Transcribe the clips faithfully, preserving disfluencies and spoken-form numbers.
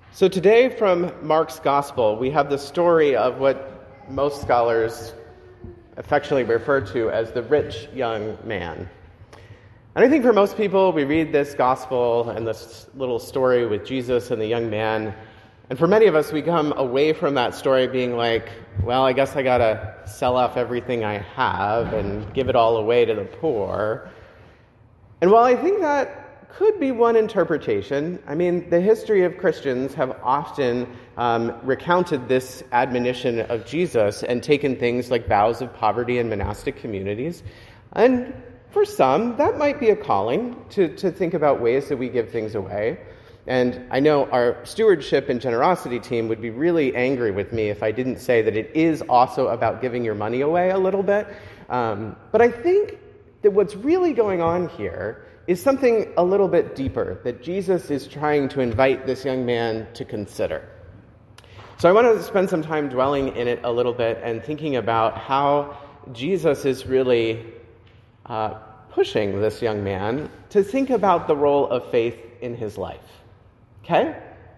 So today from Mark's Gospel, we have the story of what most scholars affectionately refer to as the rich young man. And I think for most people, we read this Gospel and this little story with Jesus and the young man, and for many of us, we come away from that story being like, well, I guess I gotta sell off everything I have and give it all away to the poor. And while I think that could be one interpretation, I mean, the history of Christians have often um, recounted this admonition of Jesus and taken things like vows of poverty in monastic communities. And for some, that might be a calling to, to think about ways that we give things away. And I know our stewardship and generosity team would be really angry with me if I didn't say that it is also about giving your money away a little bit. Um, but I think that what's really going on here is something a little bit deeper that Jesus is trying to invite this young man to consider. So I want to spend some time dwelling in it a little bit and thinking about how Jesus is really uh, pushing this young man to think about the role of faith in his life. Okay?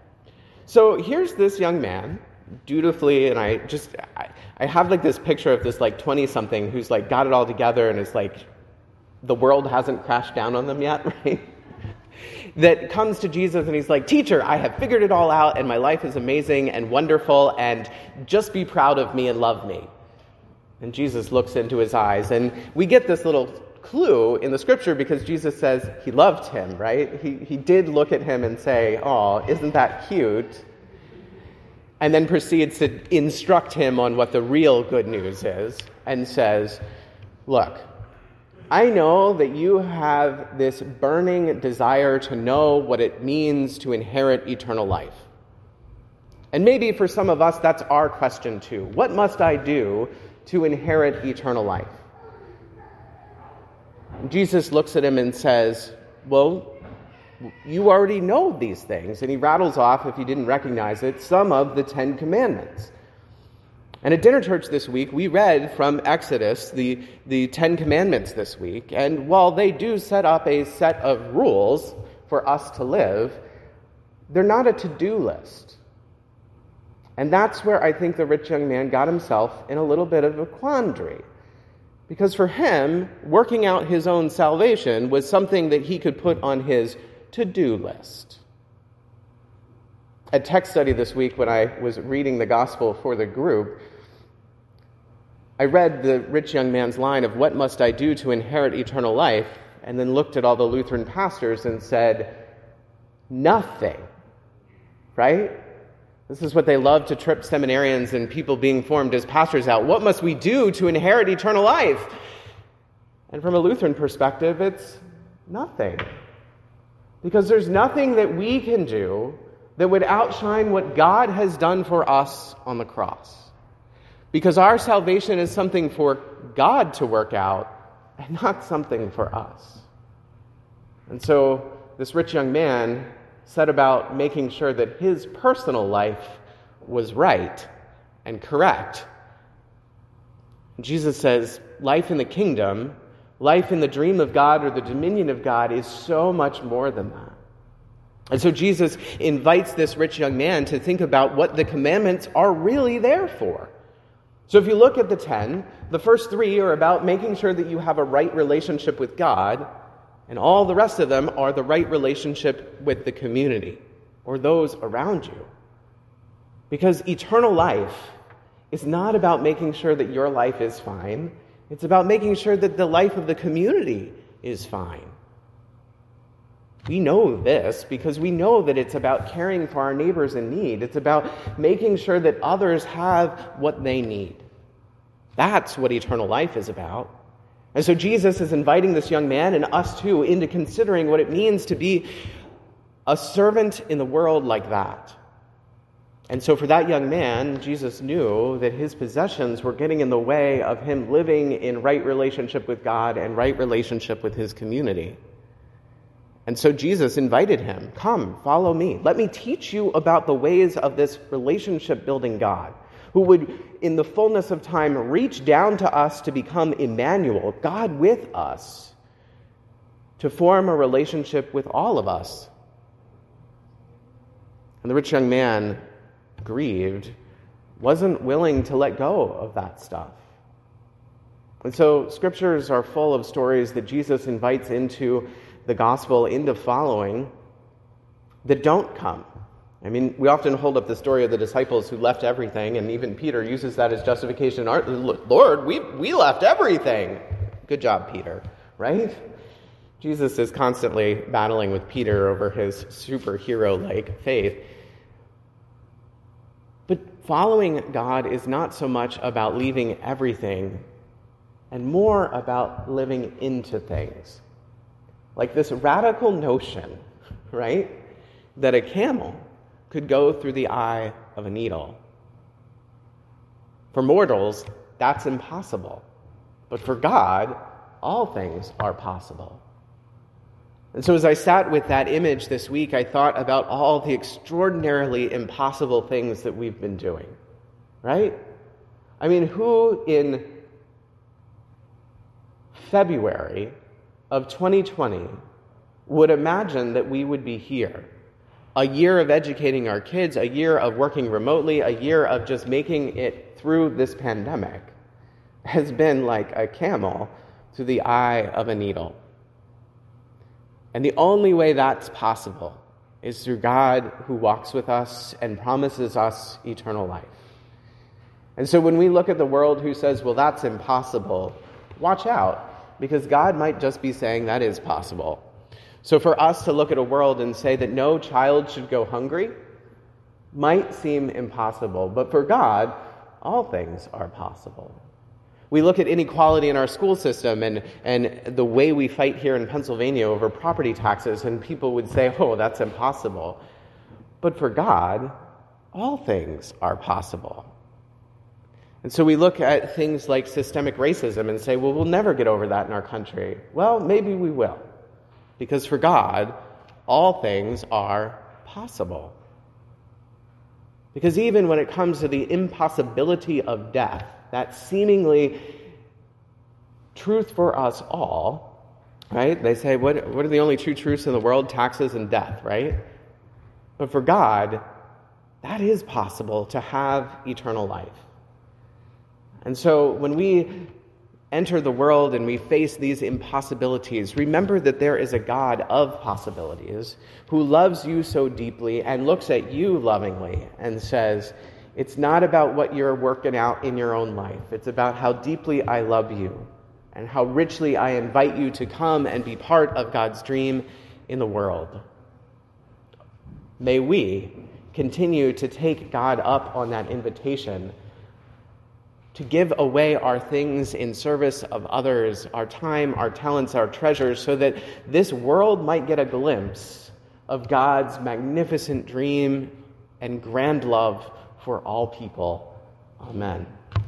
So here's this young man, dutifully, and I just, I, I have like this picture of this like twenty-something who's like got it all together and is like, the world hasn't crashed down on them yet, right? That comes to Jesus and he's like, teacher, I have figured it all out and my life is amazing and wonderful and just be proud of me and love me. And Jesus looks into his eyes and we get this little clue in the scripture because Jesus says he loved him, right? He, he did look at him and say, oh, isn't that cute? And then proceeds to instruct him on what the real good news is and says, look, I know that you have this burning desire to know what it means to inherit eternal life. And maybe for some of us, that's our question too. What must I do to inherit eternal life? Jesus looks at him and says, well, you already know these things. And he rattles off, if you didn't recognize it, some of the Ten Commandments. And at Dinner Church this week, we read from Exodus the, the Ten Commandments this week. And while they do set up a set of rules for us to live, they're not a to-do list. And that's where I think the rich young man got himself in a little bit of a quandary. Because for him, working out his own salvation was something that he could put on his to-do list. At text study this week, when I was reading the gospel for the group, I read the rich young man's line of, what must I do to inherit eternal life? And then looked at all the Lutheran pastors and said, nothing. Right? This is what they love to trip seminarians and people being formed as pastors out. What must we do to inherit eternal life? And from a Lutheran perspective, it's nothing. Because there's nothing that we can do that would outshine what God has done for us on the cross. Because our salvation is something for God to work out and not something for us. And so this rich young man set about making sure that his personal life was right and correct. Jesus says, life in the kingdom, life in the dream of God or the dominion of God is so much more than that. And so Jesus invites this rich young man to think about what the commandments are really there for. So if you look at the ten, the first three are about making sure that you have a right relationship with God, and all the rest of them are the right relationship with the community or those around you. Because eternal life is not about making sure that your life is fine. It's about making sure that the life of the community is fine. We know this because we know that it's about caring for our neighbors in need. It's about making sure that others have what they need. That's what eternal life is about. And so Jesus is inviting this young man and us too into considering what it means to be a servant in the world like that. And so for that young man, Jesus knew that his possessions were getting in the way of him living in right relationship with God and right relationship with his community. And so Jesus invited him, come, follow me. Let me teach you about the ways of this relationship-building God, who would, in the fullness of time, reach down to us to become Emmanuel, God with us, to form a relationship with all of us. And the rich young man, grieved, wasn't willing to let go of that stuff. And so scriptures are full of stories that Jesus invites into the gospel, into following, that don't come. I mean, we often hold up the story of the disciples who left everything, and even Peter uses that as justification. Lord, we, we left everything. Good job, Peter, right? Jesus is constantly battling with Peter over his superhero-like faith. But following God is not so much about leaving everything and more about living into things. Like this radical notion, right, that a camel could go through the eye of a needle. For mortals, that's impossible. But for God, all things are possible. And so as I sat with that image this week, I thought about all the extraordinarily impossible things that we've been doing, right? I mean, who in February of twenty twenty would imagine that we would be here? A year of educating our kids, a year of working remotely, a year of just making it through this pandemic has been like a camel through the eye of a needle. And the only way that's possible is through God who walks with us and promises us eternal life. And so when we look at the world who says, well, that's impossible, watch out, because God might just be saying that is possible. So for us to look at a world and say that no child should go hungry might seem impossible, but for God, all things are possible. We look at inequality in our school system and, and the way we fight here in Pennsylvania over property taxes, and people would say, oh, that's impossible. But for God, all things are possible. And so we look at things like systemic racism and say, well, we'll never get over that in our country. Well, maybe we will. Because for God, all things are possible. Because even when it comes to the impossibility of death, that seemingly truth for us all, right? They say, what, what are the only true truths in the world? Taxes and death, right? But for God, that is possible to have eternal life. And so when we enter the world and we face these impossibilities, remember that there is a God of possibilities who loves you so deeply and looks at you lovingly and says, it's not about what you're working out in your own life. It's about how deeply I love you and how richly I invite you to come and be part of God's dream in the world. May we continue to take God up on that invitation to give away our things in service of others, our time, our talents, our treasures, so that this world might get a glimpse of God's magnificent dream and grand love for all people. Amen.